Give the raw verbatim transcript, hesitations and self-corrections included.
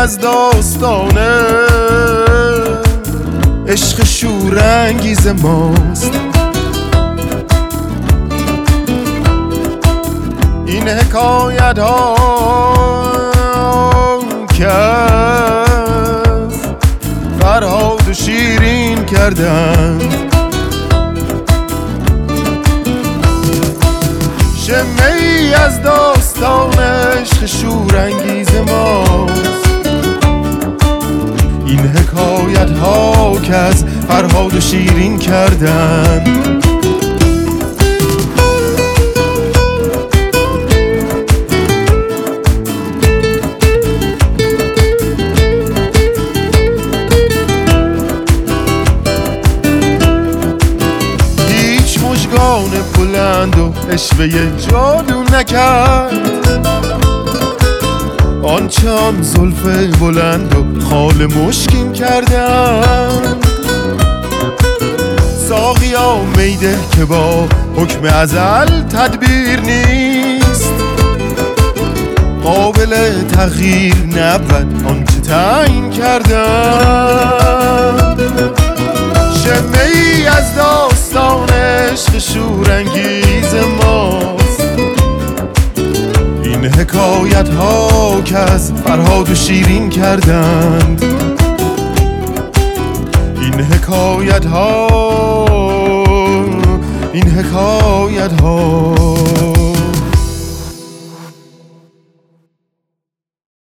از داستانه عشق شورانگیز ماست. این حکایت ها که فرهاد و شیرین کردن شمه ای از داستان عشق شورانگیز ماست. این حکایت ها که از فرهاد و شیرین کردن مژگان بلند و اشوه جادو نکرد آنچه آن زلف بلند و خال مشکین کردن. ساقیا میده که با حکم ازل تدبیر نیست، قابل تغییر نبود آنچه تعیین کردن. شمه ای از داستان عشق شورانگیز ماست. این حکایت ها که از فرهاد و شیرین کردند. این حکایت ها این حکایت ها